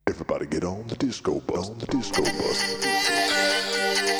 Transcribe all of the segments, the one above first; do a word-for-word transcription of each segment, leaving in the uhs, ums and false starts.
Everybody get on the disco bus, on the disco bus.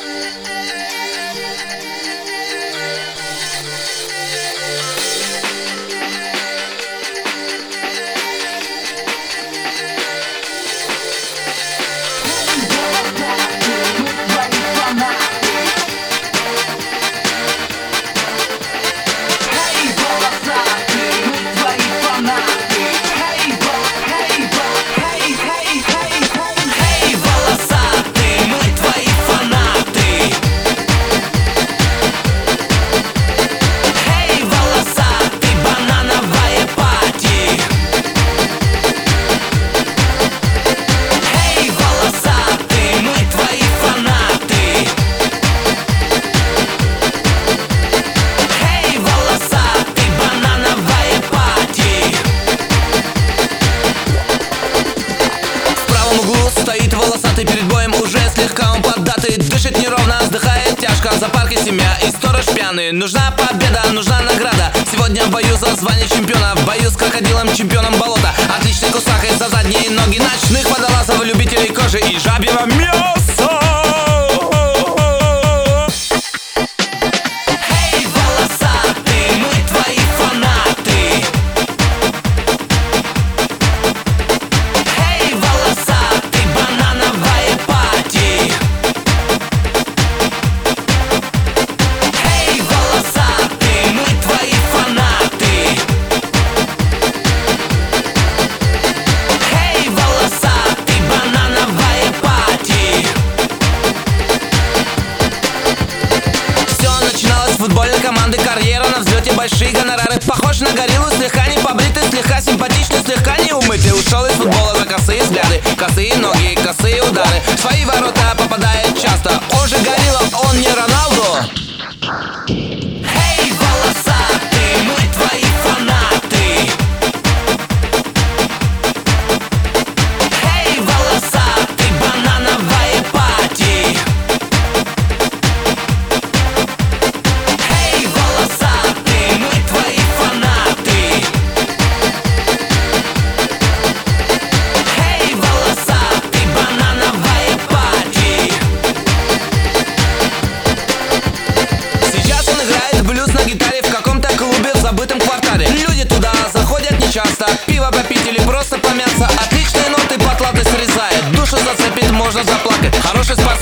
Стоит волосатый перед боем, уже слегка он поддатый. Дышит неровно, вздыхает тяжко, за парки семья и сторож пьяный. Нужна победа, нужна награда. Сегодня в бою за звание чемпиона, в бою с крокодилом, чемпионом болота. Отличный кусак из-за задние ноги ночных водолазов, любителей кожи и жабьего мяса. Футбольной команды карьера на взлете, большие гонорары. Похож на гориллу, слегка не побритый, слегка симпатичный, слегка не умытый. Ушел из футбола за косые взгляды, косые ноги, косые удары. В свои ворота попадает часто. Он же горилла, он не Роналду. Эй, волосатый, мы твои фанаты. Эй, волосатый, банановая пати. Люди туда заходят нечасто, пиво попить или просто помяться. Отличные ноты потлаты срезает, душу зацепит, можно заплакать. Хороший спортсмен.